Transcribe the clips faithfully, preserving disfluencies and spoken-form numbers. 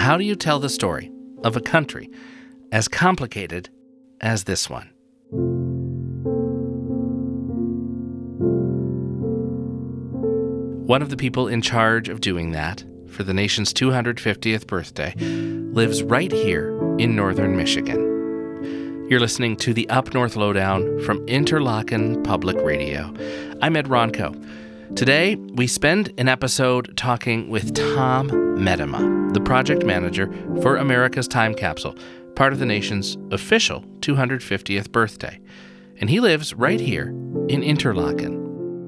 How do you tell the story of a country as complicated as this one? One of the people in charge of doing that for the nation's two hundred fiftieth birthday lives right here in northern Michigan. You're listening to the Up North Lowdown from Interlochen Public Radio. I'm Ed Ronco. Today, we spend an episode talking with Tom Medema, the project manager for America's Time Capsule, part of the nation's official two hundred fiftieth birthday. And he lives right here in Interlochen.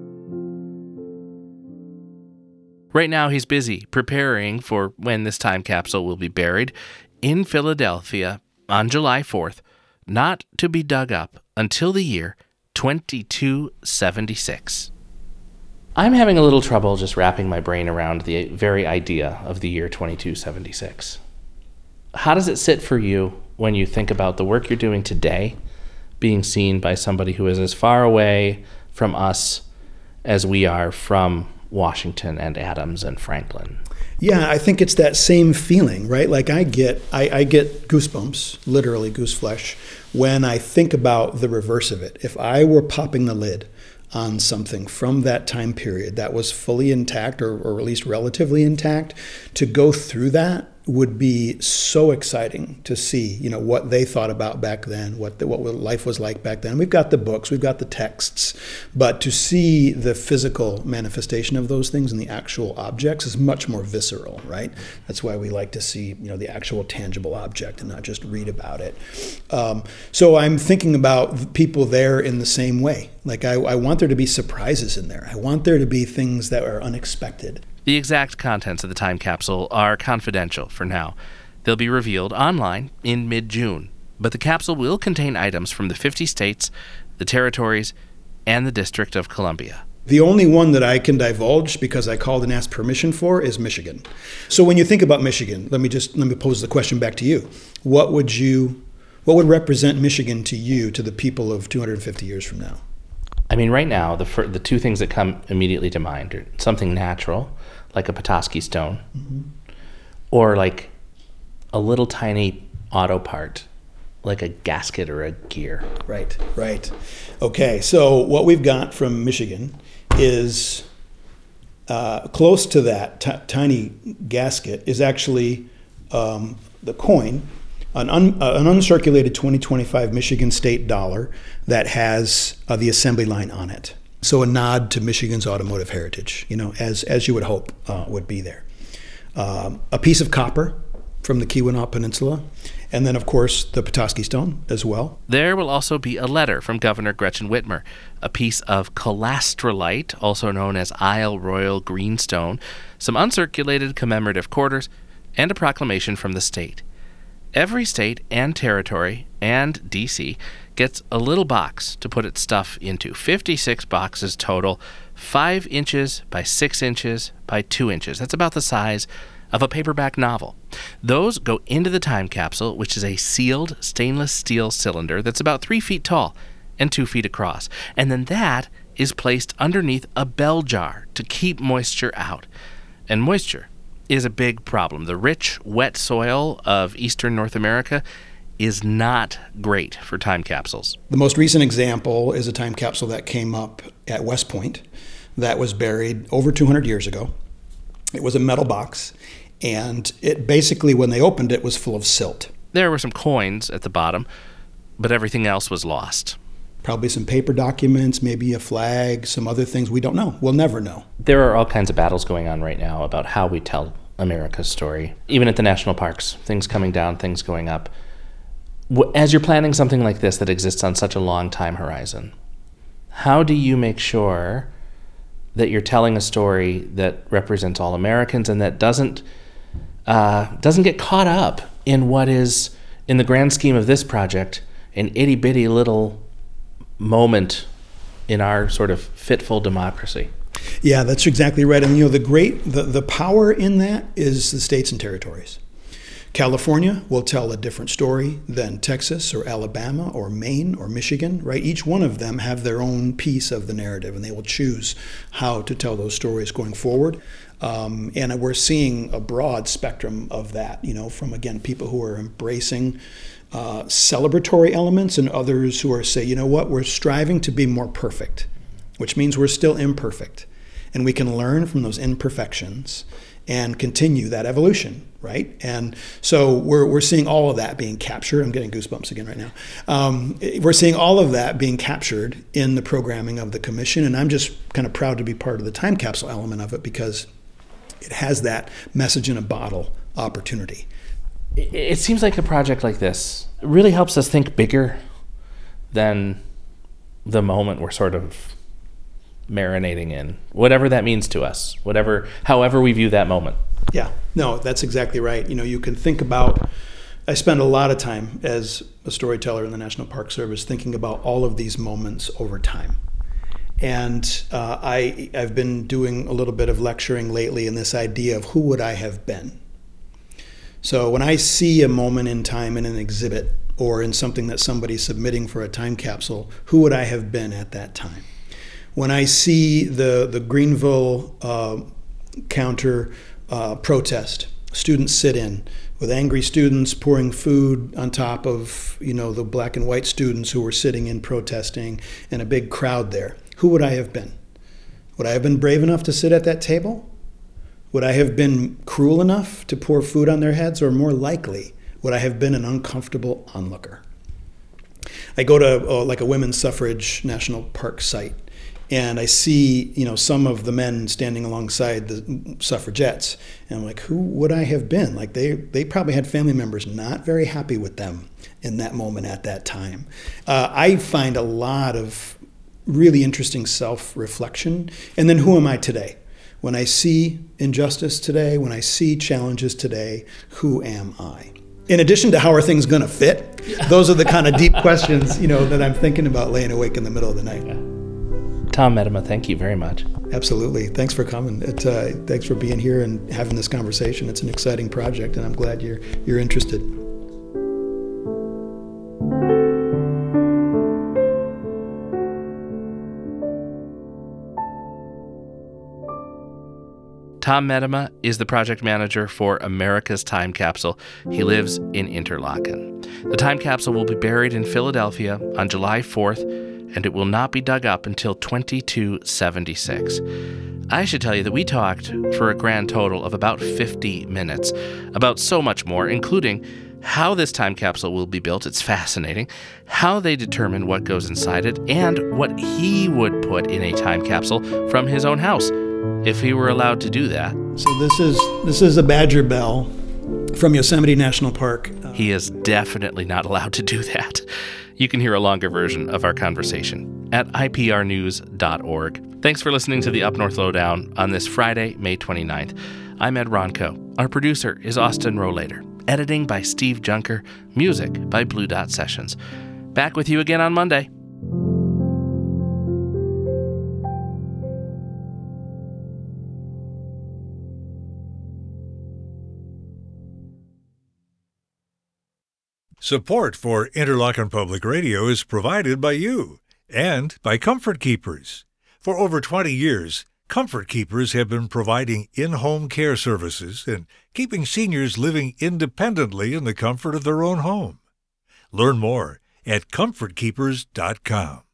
Right now, he's busy preparing for when this time capsule will be buried in Philadelphia on July fourth, not to be dug up until the year twenty-two seventy-six. I'm having a little trouble just wrapping my brain around the very idea of the year twenty-two seventy-six. How does it sit for you when you think about the work you're doing today being seen by somebody who is as far away from us as we are from Washington and Adams and Franklin? Yeah, I think it's that same feeling, right? Like I get, I, I get goosebumps, literally goose flesh, when I think about the reverse of it. If I were popping the lid on something from that time period that was fully intact, or, or at least relatively intact, to go through that would be so exciting to see, you know, what they thought about back then, what the, what life was like back then. We've got the books, we've got the texts, but to see the physical manifestation of those things and the actual objects is much more visceral, right? That's why we like to see, you know, the actual tangible object and not just read about it. Um, so I'm thinking about people there in the same way. Like I, I want there to be surprises in there. I want there to be things that are unexpected. The exact contents of the time capsule are confidential for now. They'll be revealed online in mid-June, but the capsule will contain items from the fifty states, the territories, and the District of Columbia. The only one that I can divulge, because I called and asked permission for, is Michigan. So when you think about Michigan, let me just let me pose the question back to you. What would you, what would represent Michigan to you, to the people of two hundred fifty years from now? I mean, right now, the fir- the two things that come immediately to mind are something natural, like a Petoskey stone, mm-hmm. or like a little tiny auto part, like a gasket or a gear. Right, right. Okay, so what we've got from Michigan is uh, close to that t- tiny gasket is actually um, the coin, an, un- uh, an uncirculated twenty twenty-five Michigan state dollar that has uh, the assembly line on it. So a nod to Michigan's automotive heritage, you know, as as you would hope uh, would be there. Um, a piece of copper from the Keweenaw Peninsula, and then, of course, the Petoskey Stone as well. There will also be a letter from Governor Gretchen Whitmer, a piece of calastrolite, also known as Isle Royal Greenstone, some uncirculated commemorative quarters, and a proclamation from the state. Every state and territory and D C gets a little box to put its stuff into. fifty-six boxes total, five inches by six inches by two inches. That's about the size of a paperback novel. Those go into the time capsule, which is a sealed stainless steel cylinder that's about three feet tall and two feet across. And then that is placed underneath a bell jar to keep moisture out. And moisture is a big problem. The rich, wet soil of eastern North America is not great for time capsules. The most recent example is a time capsule that came up at West Point that was buried over two hundred years ago. It was a metal box, and it basically, when they opened it, was full of silt. There were some coins at the bottom, but everything else was lost. Probably some paper documents, maybe a flag, some other things. We don't know. We'll never know. There are all kinds of battles going on right now about how we tell America's story. Even at the national parks, things coming down, things going up. As you're planning something like this that exists on such a long time horizon, how do you make sure that you're telling a story that represents all Americans and that doesn't uh, doesn't get caught up in what is, in the grand scheme of this project, an itty-bitty little moment in our sort of fitful democracy? Yeah, that's exactly right. And you know, the great the, the power in that is the states and territories. California will tell a different story than Texas or Alabama or Maine or Michigan, right? Each one of them have their own piece of the narrative, and they will choose how to tell those stories going forward. Um, and we're seeing a broad spectrum of that, you know, from, again, people who are embracing uh, celebratory elements and others who are saying, you know what, we're striving to be more perfect, which means we're still imperfect. And we can learn from those imperfections and continue that evolution, right? And so we're we're seeing all of that being captured. I'm getting goosebumps again right now. Um, we're seeing all of that being captured in the programming of the commission, and I'm just kind of proud to be part of the time capsule element of it because it has that message in a bottle opportunity. It, it seems like a project like this really helps us think bigger than the moment we're sort of marinating in, whatever that means to us, whatever, however we view that moment. Yeah, no, that's exactly right. You know, you can think about, I spend a lot of time as a storyteller in the National Park Service thinking about all of these moments over time. And uh, I, I've been doing a little bit of lecturing lately in this idea of who would I have been. So when I see a moment in time in an exhibit or in something that somebody's submitting for a time capsule, who would I have been at that time? When I see the, the Greenville uh, counter uh, protest, students sit in with angry students pouring food on top of, you know, the black and white students who were sitting in protesting and a big crowd there. Who would I have been? Would I have been brave enough to sit at that table? Would I have been cruel enough to pour food on their heads? Or more likely, would I have been an uncomfortable onlooker? I go to uh, like a women's suffrage national park site, and I see, you know, some of the men standing alongside the suffragettes, and I'm like, who would I have been? Like they, they probably had family members not very happy with them in that moment at that time. Uh, I find a lot of really interesting self-reflection. And then who am I today? When I see injustice today, when I see challenges today, who am I? In addition to how are things going to fit? Yeah. Those are the kind of deep questions, you know, that I'm thinking about laying awake in the middle of the night. Yeah. Tom Medema, thank you very much. Absolutely. Thanks for coming. It, uh, thanks for being here and having this conversation. It's an exciting project, and I'm glad you're you're interested. Tom Medema is the project manager for America's Time Capsule. He lives in Interlaken. The time capsule will be buried in Philadelphia on July fourth, and it will not be dug up until twenty-two seventy-six. I should tell you that we talked for a grand total of about fifty minutes about so much more, including how this time capsule will be built. It's fascinating. How they determine what goes inside it, and what he would put in a time capsule from his own house, if he were allowed to do that. So this is this is a Badger Bell from Yosemite National Park. He is definitely not allowed to do that. You can hear a longer version of our conversation at I P R news dot org. Thanks for listening to the Up North Lowdown on this Friday, May twenty-ninth. I'm Ed Ronco. Our producer is Austin Rohlater. Editing by Steve Junker. Music by Blue Dot Sessions. Back with you again on Monday. Support for Interlochen Public Radio is provided by you and by Comfort Keepers. For over twenty years, Comfort Keepers have been providing in-home care services and keeping seniors living independently in the comfort of their own home. Learn more at comfort keepers dot com.